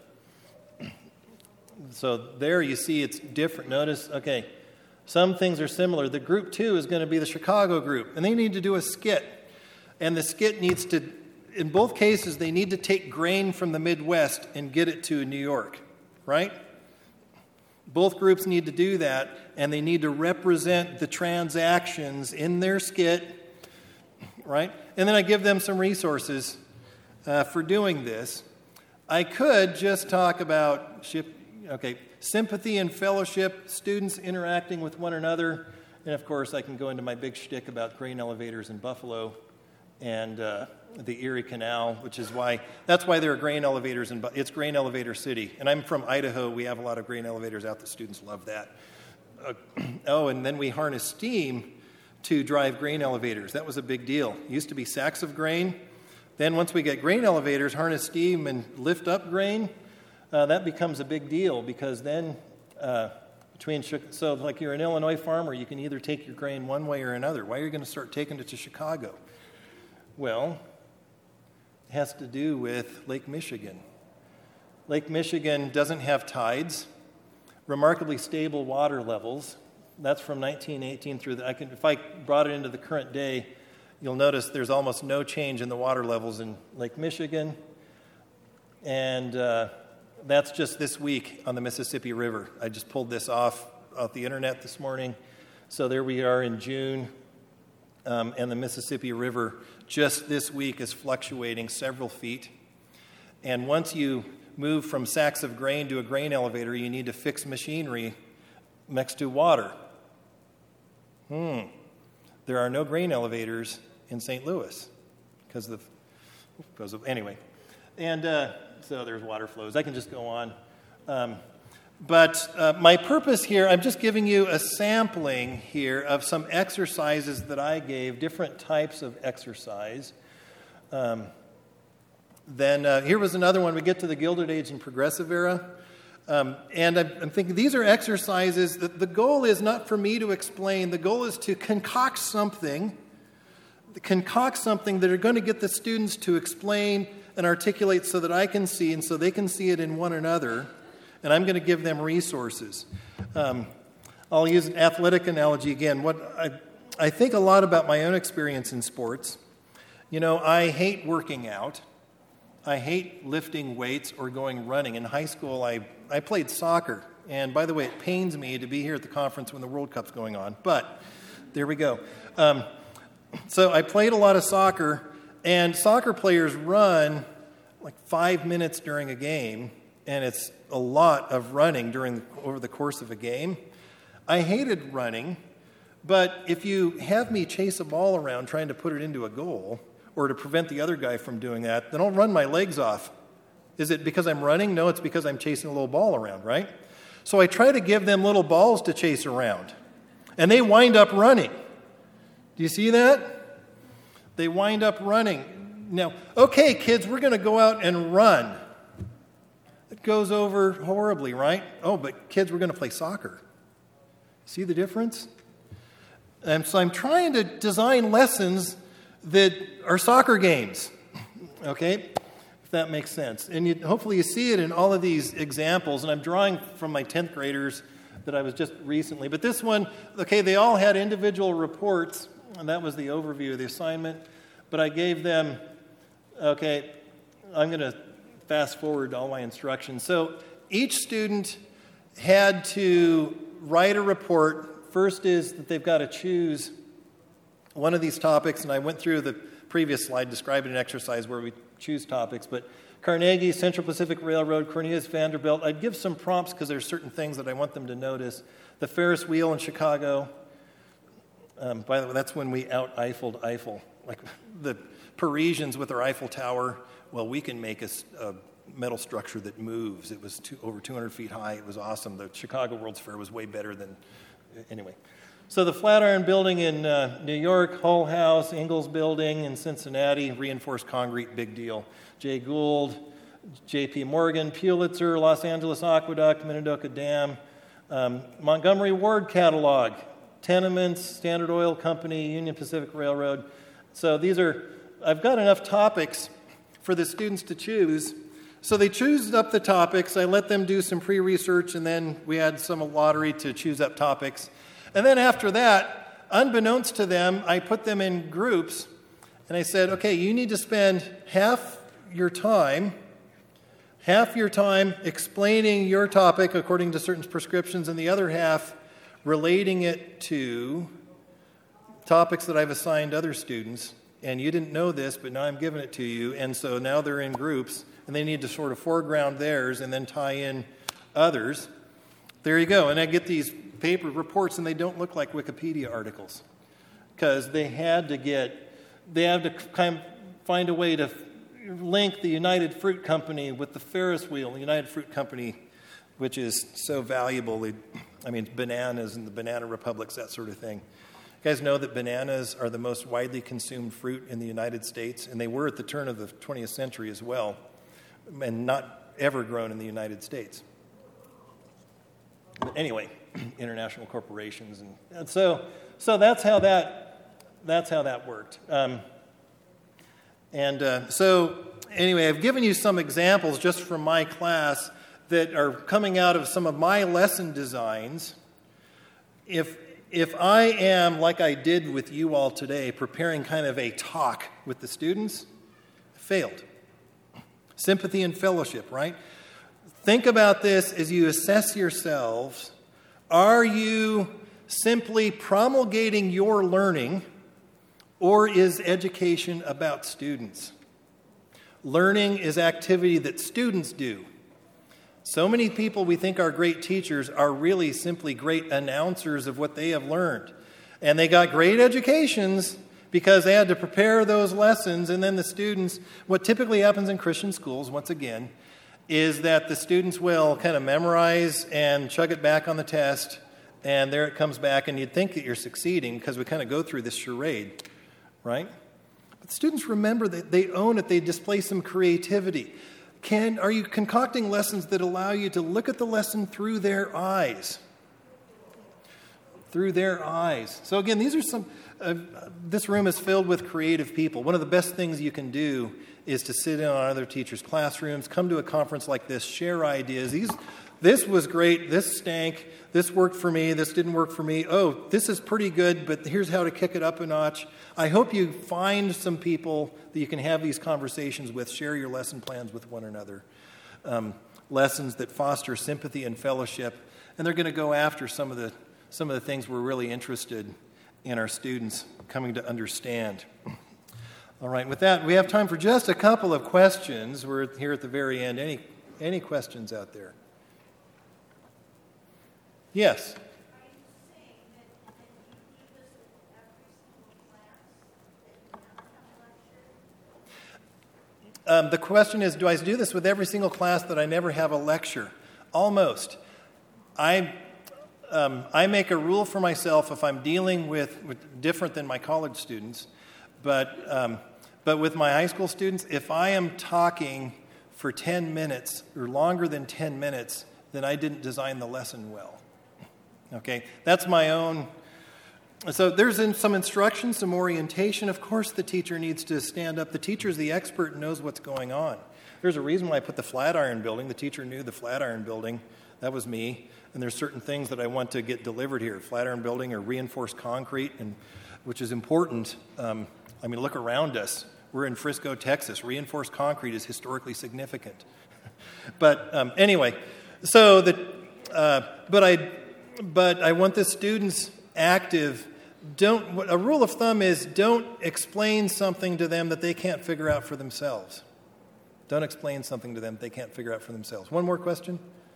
so there you see it's different. Notice, okay, some things are similar. The group two is going to be the Chicago group, and they need to do a skit. And the skit needs to, in both cases, they need to take grain from the Midwest and get it to New York, right? Both groups need to do that, and they need to represent the transactions in their skit, right? And then I give them some resources uh, for doing this. I could just talk about ship, okay, sympathy and fellowship, students interacting with one another, and of course I can go into my big shtick about grain elevators in Buffalo and uh, the Erie Canal, which is why, that's why there are grain elevators in, it's Grain Elevator City. And I'm from Idaho, we have a lot of grain elevators out, the students love that. Uh, oh, and then we harness steam to drive grain elevators. That was a big deal. It used to be sacks of grain. Then once we get grain elevators, harness steam and lift up grain, uh, that becomes a big deal because then uh, between, so like you're an Illinois farmer, you can either take your grain one way or another. Why are you going to start taking it to Chicago? Well, it has to do with Lake Michigan. Lake Michigan doesn't have tides, remarkably stable water levels. That's from nineteen eighteen through the, I can, if I brought it into the current day, you'll notice there's almost no change in the water levels in Lake Michigan. And uh, that's just this week on the Mississippi River. I just pulled this off, off the internet this morning. So there we are in June. Um, and the Mississippi River just this week is fluctuating several feet. And once you move from sacks of grain to a grain elevator, you need to fix machinery next to water. Hmm. There are no grain elevators in Saint Louis because of, because of anyway. And uh, so there's water flows. I can just go on. Um, But uh, my purpose here, I'm just giving you a sampling here of some exercises that I gave, different types of exercise. Um, then uh, here was another one. We get to the Gilded Age and Progressive Era. Um, and I'm, I'm thinking these are exercises that the goal is not for me to explain. The goal is to concoct something, concoct something that are going to get the students to explain and articulate so that I can see and so they can see it in one another. And I'm going to give them resources. Um, I'll use an athletic analogy again. What I, I think a lot about my own experience in sports. You know, I hate working out. I hate lifting weights or going running. In high school, I, I played soccer. And by the way, it pains me to be here at the conference when the World Cup's going on. But there we go. Um, so I played a lot of soccer. And soccer players run like five minutes during a game. And it's a lot of running during over the course of a game. I hated running, but if you have me chase a ball around trying to put it into a goal or to prevent the other guy from doing that, then I'll run my legs off. Is it because I'm running? No, it's because I'm chasing a little ball around, right? So I try to give them little balls to chase around, and they wind up running. Do you see that? They wind up running. Now, okay, kids, we're going to go out and run. It goes over horribly, right? Oh, but kids, we're going to play soccer. See the difference? And so I'm trying to design lessons that are soccer games, okay, if that makes sense. And you, hopefully you see it in all of these examples. And I'm drawing from my tenth graders that I was just recently. But this one, okay, they all had individual reports, and that was the overview of the assignment. But I gave them, okay, I'm going to fast forward all my instructions. So each student had to write a report. First is that they've got to choose one of these topics, and I went through the previous slide describing an exercise where we choose topics, but Carnegie, Central Pacific Railroad, Cornelius Vanderbilt. I'd give some prompts because there's certain things that I want them to notice. The Ferris wheel in Chicago. Um, by the way, that's when we out-Eiffeled Eiffel. Like the Parisians with their Eiffel Tower, well, we can make a, a metal structure that moves. It was two, over two hundred feet high. It was awesome. The Chicago World's Fair was way better than, anyway. So the Flatiron Building in uh, New York, Hull House, Ingalls Building in Cincinnati, reinforced concrete, big deal. Jay Gould, J P Morgan, Pulitzer, Los Angeles Aqueduct, Minidoka Dam, um, Montgomery Ward Catalog, Tenements, Standard Oil Company, Union Pacific Railroad. So these are, I've got enough topics for the students to choose. So they choose up the topics. I let them do some pre-research, and then we had some lottery to choose up topics. And then after that, unbeknownst to them, I put them in groups, and I said, okay, you need to spend half your time, half your time explaining your topic according to certain prescriptions, and the other half relating it to topics that I've assigned other students. And you didn't know this, but now I'm giving it to you, and so now they're in groups, and they need to sort of foreground theirs and then tie in others. There you go. And I get these paper reports, and they don't look like Wikipedia articles because they had to get, they had to kind of find a way to link the United Fruit Company with the Ferris wheel. The United Fruit Company, which is so valuable. I mean, bananas and the banana republics, that sort of thing. You guys know that bananas are the most widely consumed fruit in the United States, and they were at the turn of the twentieth century as well, and not ever grown in the United States. But anyway, international corporations, and, and so so that's how that that's how that worked. Um, and uh, so anyway, I've given you some examples just from my class that are coming out of some of my lesson designs. If if I am, like I did with you all today, preparing kind of a talk with the students, I failed. Sympathy and fellowship, right? Think about this as you assess yourselves. Are you simply promulgating your learning, or is education about students? Learning is activity that students do. So many people we think are great teachers are really simply great announcers of what they have learned. And they got great educations because they had to prepare those lessons, and then the students, what typically happens in Christian schools, once again, is that the students will kind of memorize and chug it back on the test, and there it comes back, and you'd think that you're succeeding because we kind of go through this charade, right? But students remember that they own it, they display some creativity. Can, are you concocting lessons that allow you to look at the lesson through their eyes? Through their eyes. So again, these are some, uh, this room is filled with creative people. One of the best things you can do is to sit in on other teachers' classrooms, come to a conference like this, share ideas. These, this was great, this stank, this worked for me, this didn't work for me. Oh, this is pretty good, but here's how to kick it up a notch. I hope you find some people that you can have these conversations with, share your lesson plans with one another. Um, lessons that foster sympathy and fellowship, and they're going to go after some of the some of the things we're really interested in our students coming to understand. All right, with that, we have time for just a couple of questions. We're here at the very end. Any any questions out there? Yes? Um, the question is, do I do this with every single class that I never have a lecture? Almost. I um, I make a rule for myself if I'm dealing with, with different than my college students, but um, but with my high school students, if I am talking for ten minutes or longer than ten minutes, then I didn't design the lesson well. Okay, that's my own. So there's some instruction, some orientation. Of course, the teacher needs to stand up. The teacher is the expert and knows what's going on. There's a reason why I put the Flatiron Building. The teacher knew the Flatiron Building. That was me. And there's certain things that I want to get delivered here, Flatiron Building or reinforced concrete, and which is important. Um, I mean, look around us. We're in Frisco, Texas. Reinforced concrete is historically significant. But um, anyway, so that, uh, but I, but I want the students active. Don't. A rule of thumb is don't explain something to them that they can't figure out for themselves. Don't explain something to them they can't figure out for themselves. One more question.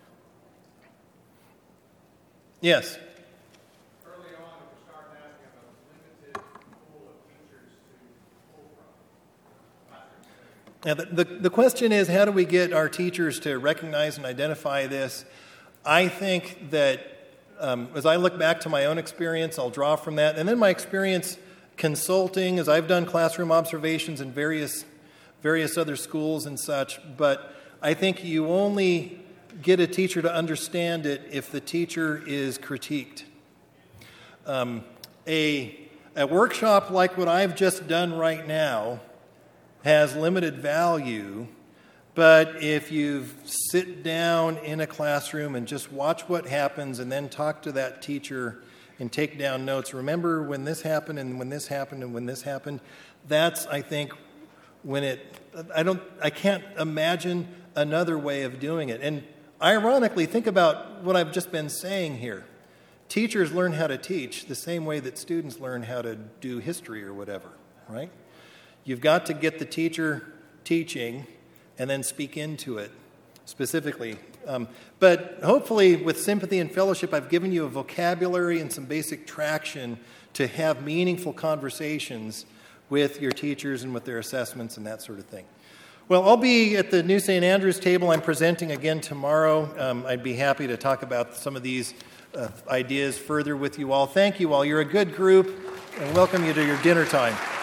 Yes. Early on, we started asking about a limited pool of teachers to pull from. Now, the, the, the question is, how do we get our teachers to recognize and identify this? I think that um, as I look back to my own experience, I'll draw from that. And then my experience consulting, as I've done classroom observations in various, various other schools and such. But I think you only get a teacher to understand it if the teacher is critiqued. Um, a, a workshop like what I've just done right now has limited value, but if you sit down in a classroom and just watch what happens and then talk to that teacher and take down notes, remember when this happened and when this happened and when this happened, that's, I think, when it, I don't, I can't imagine another way of doing it. And ironically, think about what I've just been saying here. Teachers learn how to teach the same way that students learn how to do history or whatever, right? You've got to get the teacher teaching and then speak into it specifically. Um, but hopefully with sympathy and fellowship, I've given you a vocabulary and some basic traction to have meaningful conversations with your teachers and with their assessments and that sort of thing. Well, I'll be at the New Saint Andrews table. I'm presenting again tomorrow. Um, I'd be happy to talk about some of these uh, ideas further with you all. Thank you all. You're a good group, and welcome you to your dinner time.